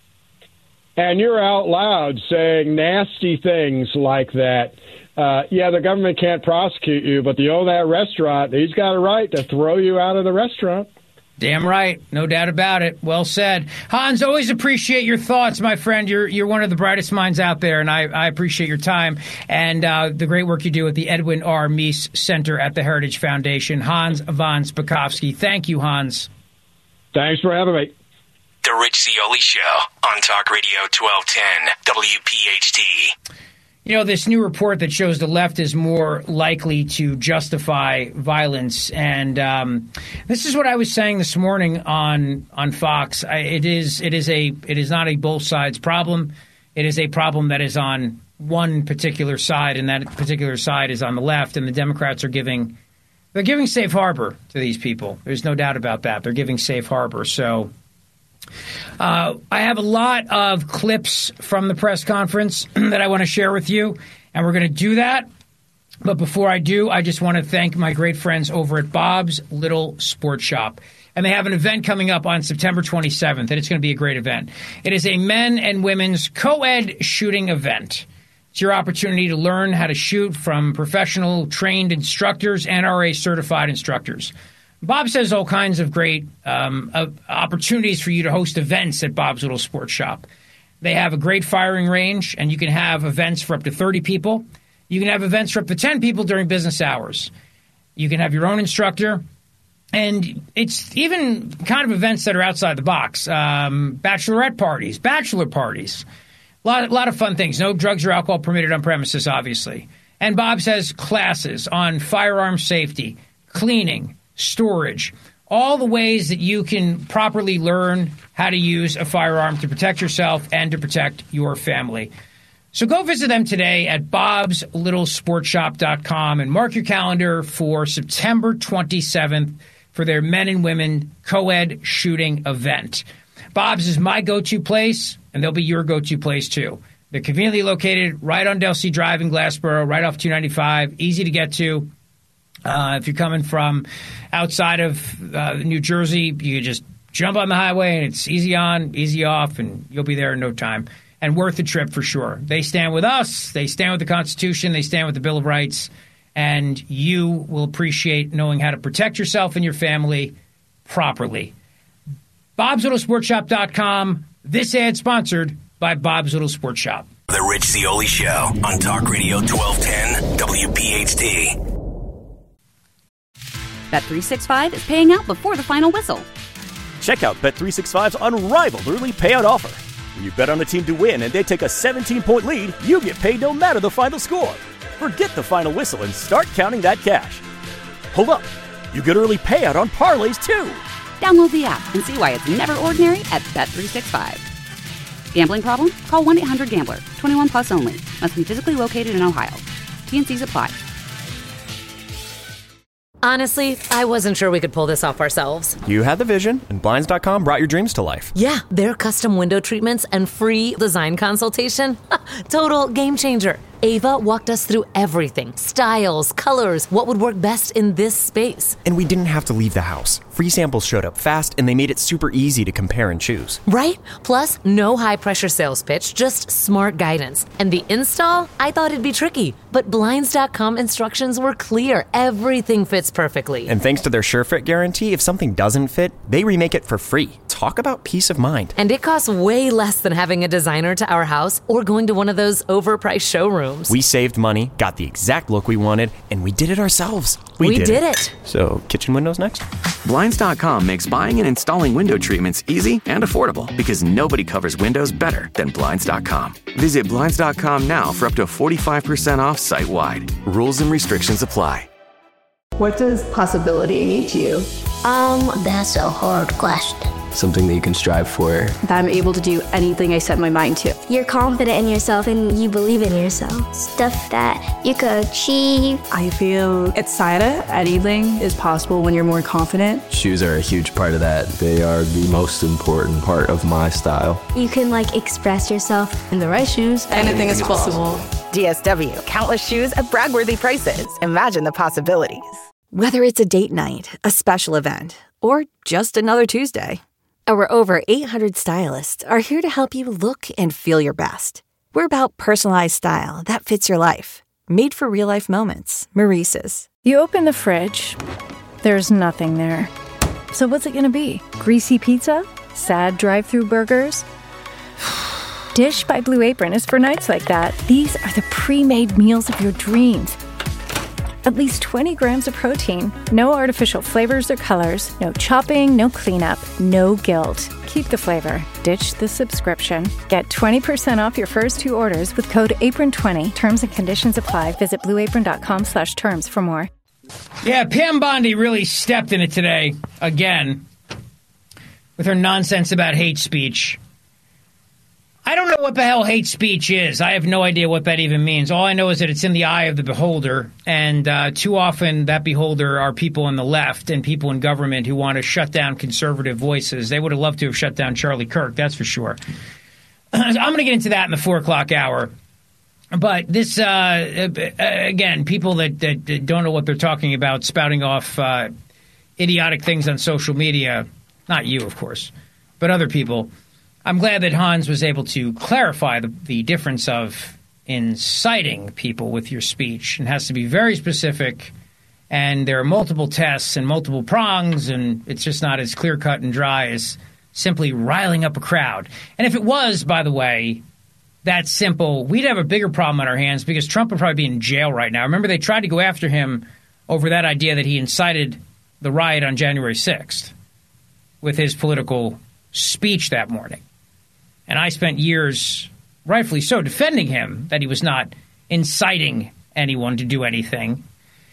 and you're out loud saying nasty things like that, Uh, yeah, the government can't prosecute you, but the owner of that restaurant, he's got a right to throw you out of the restaurant. Damn right. No doubt about it. Well said. Hans, always appreciate your thoughts, my friend. You're you're one of the brightest minds out there, and I, I appreciate your time and uh, the great work you do at the Edwin R. Meese Center at the Heritage Foundation. Hans von Spakovsky. Thank you, Hans. Thanks for having me. The Rich Zeoli Show on Talk Radio twelve ten W P H T. You know, this new report that shows the left is more likely to justify violence. And um, this is what I was saying this morning on on Fox. I, it is it is a it is not a both sides problem. It is a problem that is on one particular side, and that particular side is on the left. And the Democrats are giving they're giving safe harbor to these people. There's no doubt about that. They're giving safe harbor. So Uh, I have a lot of clips from the press conference that I want to share with you, and we're going to do that. But before I do, I just want to thank my great friends over at Bob's Little Sports Shop. And they have an event coming up on September twenty-seventh, and it's going to be a great event. It is a men and women's co-ed shooting event. It's your opportunity to learn how to shoot from professional trained instructors, N R A-certified instructors. Bob says all kinds of great um, uh, opportunities for you to host events at Bob's Little Sports Shop. They have a great firing range, and you can have events for up to thirty people. You can have events for up to ten people during business hours. You can have your own instructor. And it's even kind of events that are outside the box. Um, bachelorette parties, bachelor parties. A lot, a lot of fun things. No drugs or alcohol permitted on premises, obviously. And Bob says classes on firearm safety, cleaning, storage, all the ways that you can properly learn how to use a firearm to protect yourself and to protect your family. So go visit them today at bobs little sports shop dot com and mark your calendar for September twenty-seventh for their men and women co-ed shooting event. Bob's is my go-to place, and they'll be your go-to place too. They're conveniently located right on Delsea Drive in Glassboro, right off two ninety-five, easy to get to. Uh, if you're coming from outside of uh, New Jersey, you can just jump on the highway, and it's easy on, easy off, and you'll be there in no time. And worth the trip for sure. They stand with us. They stand with the Constitution. They stand with the Bill of Rights. And you will appreciate knowing how to protect yourself and your family properly. bobs little sports shop dot com. This ad sponsored by Bob's Little Sports Shop. The Rich Zeoli Show on Talk Radio twelve ten W P H T. Bet three sixty-five is paying out before the final whistle. Check out Bet three sixty-five's unrivaled early payout offer. When you bet on a team to win and they take a seventeen-point lead, you get paid no matter the final score. Forget the final whistle and start counting that cash. Hold up. You get early payout on parlays, too. Download the app and see why it's never ordinary at Bet three sixty-five. Gambling problem? Call one eight hundred gambler. twenty-one plus only. Must be physically located in Ohio. T and C's apply. Honestly, I wasn't sure we could pull this off ourselves. You had the vision, and Blinds dot com brought your dreams to life. Yeah, their custom window treatments and free design consultation. Total game changer. Ava walked us through everything. Styles, colors, what would work best in this space. And we didn't have to leave the house. Free samples showed up fast, and they made it super easy to compare and choose. Right? Plus, no high-pressure sales pitch, just smart guidance. And the install? I thought it'd be tricky, but Blinds dot com instructions were clear. Everything fits perfectly. And thanks to their SureFit guarantee, if something doesn't fit, they remake it for free. Talk about peace of mind. And it costs way less than having a designer to our house or going to one of those overpriced showrooms. We saved money, got the exact look we wanted, and we did it ourselves. We, we did, did it. it. So, kitchen windows next? Blinds dot com makes buying and installing window treatments easy and affordable because nobody covers windows better than Blinds dot com. Visit Blinds dot com now for up to forty-five percent off site-wide. Rules and restrictions apply. What does possibility mean to you? Um, that's a hard question. Something that you can strive for. That I'm able to do anything I set my mind to. You're confident in yourself and you believe in yourself. Stuff that you could achieve. I feel excited. Anything is possible when you're more confident. Shoes are a huge part of that. They are the most important part of my style. You can like express yourself. In the right shoes, anything, anything is possible. D S W, countless shoes at brag-worthy prices. Imagine the possibilities. Whether it's a date night, a special event, or just another Tuesday, our over eight hundred stylists are here to help you look and feel your best. We're about personalized style that fits your life. Made for real-life moments. Maurice's. You open the fridge. There's nothing there. So what's it going to be? Greasy pizza? Sad drive-thru burgers? Dish by Blue Apron is for nights like that. These are the pre-made meals of your dreams. At least twenty grams of protein, no artificial flavors or colors, no chopping, no cleanup, no guilt. Keep the flavor. Ditch the subscription. Get twenty percent off your first two orders with code apron twenty. Terms and conditions apply. Visit blueapron.com slash terms for more. Yeah, Pam Bondi really stepped in it today, again, with her nonsense about hate speech. I don't know what the hell hate speech is. I have no idea what that even means. All I know is that it's in the eye of the beholder, and uh, too often that beholder are people on the left and people in government who want to shut down conservative voices. They would have loved to have shut down Charlie Kirk, that's for sure. I'm going to get into that in the four o'clock hour. But this, uh, again, people that, that don't know what they're talking about, spouting off uh, idiotic things on social media, not you, of course, but other people. I'm glad that Hans was able to clarify the, the difference of inciting people with your speech. It has to be very specific, and there are multiple tests and multiple prongs, and it's just not as clear-cut and dry as simply riling up a crowd. And if it was, by the way, that simple, we'd have a bigger problem on our hands because Trump would probably be in jail right now. Remember, they tried to go after him over that idea that he incited the riot on January sixth with his political speech that morning. And I spent years, rightfully so, defending him that he was not inciting anyone to do anything.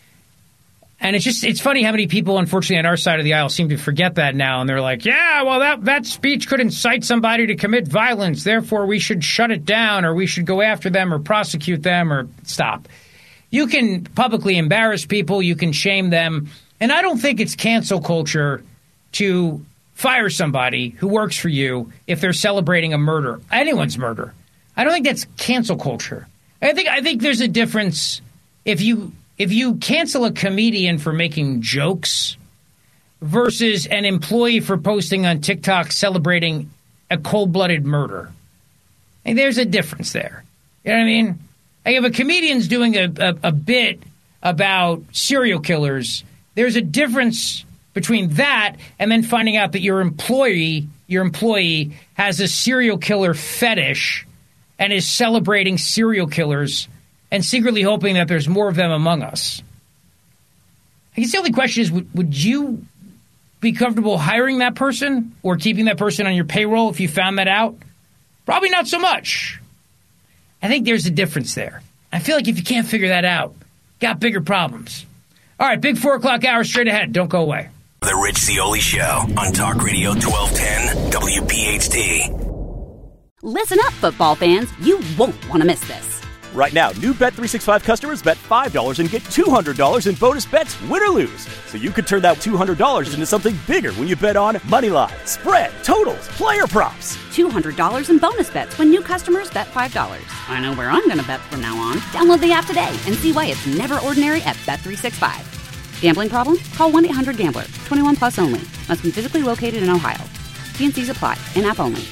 And it's just, it's funny how many people, unfortunately, on our side of the aisle seem to forget that now. And they're like, yeah, well, that, that speech could incite somebody to commit violence. Therefore, we should shut it down, or we should go after them or prosecute them or stop. You can publicly embarrass people. You can shame them. And I don't think it's cancel culture to fire somebody who works for you if they're celebrating a murder, anyone's murder. I don't think that's cancel culture. I think I think there's a difference if you if you cancel a comedian for making jokes versus an employee for posting on TikTok celebrating a cold-blooded murder. And there's a difference there. You know what I mean? Like if a comedian's doing a, a, a bit about serial killers, there's a difference between that and then finding out that your employee, your employee has a serial killer fetish and is celebrating serial killers and secretly hoping that there's more of them among us. I guess the only question is, would, would you be comfortable hiring that person or keeping that person on your payroll if you found that out? Probably not so much. I think there's a difference there. I feel like if you can't figure that out, got bigger problems. All right, big four o'clock hour straight ahead. Don't go away. The Rich Zeoli Show on Talk Radio twelve ten W P H T. Listen up, football fans. You won't want to miss this. Right now, new Bet three sixty-five customers bet five dollars and get two hundred dollars in bonus bets, win or lose. So you could turn that two hundred dollars into something bigger when you bet on moneyline, spread, totals, player props. two hundred dollars in bonus bets when new customers bet five dollars. I know where I'm going to bet from now on. Download the app today and see why it's never ordinary at Bet three sixty-five. Gambling problem? Call one eight hundred gambler. twenty-one plus only. Must be physically located in Ohio. T and C's apply. In-app only.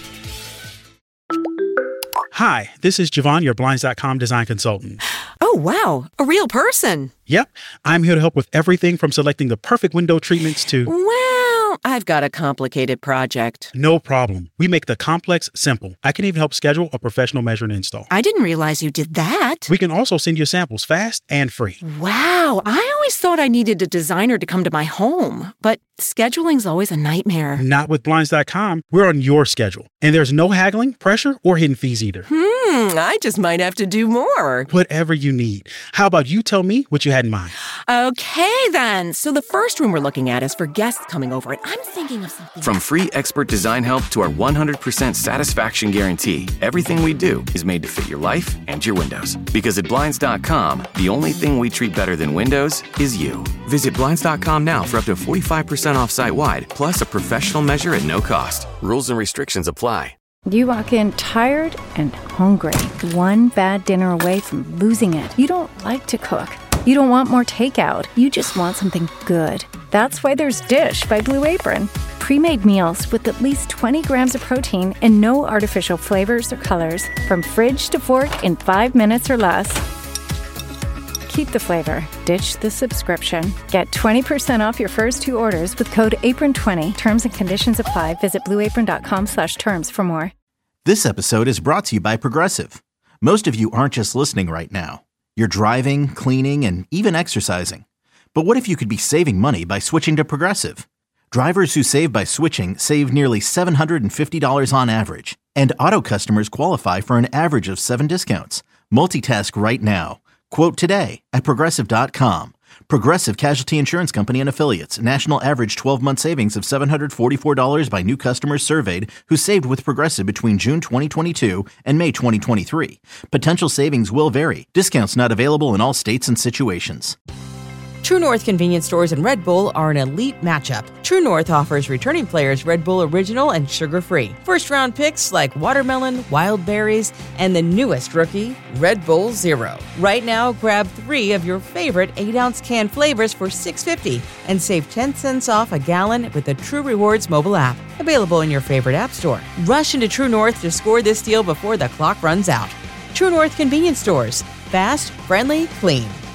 Hi, this is Javon, your Blinds dot com design consultant. Oh, wow. A real person. Yep. I'm here to help with everything from selecting the perfect window treatments to... Well, I've got a complicated project. No problem. We make the complex simple. I can even help schedule a professional measure and install. I didn't realize you did that. We can also send you samples fast and free. Wow. I always thought I needed a designer to come to my home, but scheduling's always a nightmare. Not with Blinds dot com. We're on your schedule. And there's no haggling, pressure, or hidden fees either. Hmm, I just might have to do more. Whatever you need. How about you tell me what you had in mind? Okay, then. So the first room we're looking at is for guests coming over, and I'm thinking of something... From free expert design help to our one hundred percent satisfaction guarantee, everything we do is made to fit your life and your windows. Because at Blinds dot com, the only thing we treat better than windows is you. Visit Blinds dot com now for up to forty-five percent off site-wide, plus a professional measure at no cost. Rules and restrictions apply. You walk in tired and hungry, one bad dinner away from losing it. You don't like to cook. You don't want more takeout. You just want something good. That's why there's Dish by Blue Apron. Pre-made meals with at least twenty grams of protein and no artificial flavors or colors, from fridge to fork in five minutes or less. keep the flavor. Ditch the subscription. Get twenty percent off your first two orders with code apron twenty. Terms and conditions apply. Visit blueapron.com slash terms for more. This episode is brought to you by Progressive. Most of you aren't just listening right now. You're driving, cleaning, and even exercising. But what if you could be saving money by switching to Progressive? Drivers who save by switching save nearly seven hundred fifty dollars on average. And auto customers qualify for an average of seven discounts. Multitask right now. Quote today at Progressive dot com. Progressive Casualty Insurance Company and Affiliates. National average twelve-month savings of seven hundred forty-four dollars by new customers surveyed who saved with Progressive between June twenty twenty-two and May twenty twenty-three. Potential savings will vary. Discounts not available in all states and situations. True North convenience stores and Red Bull are an elite matchup. True North offers returning players Red Bull Original and sugar-free. First-round picks like watermelon, wild berries, and the newest rookie, Red Bull Zero. Right now, grab three of your favorite eight-ounce can flavors for six dollars and fifty cents and save ten cents off a gallon with the True Rewards mobile app. Available in your favorite app store. Rush into True North to score this deal before the clock runs out. True North convenience stores. Fast, friendly, clean.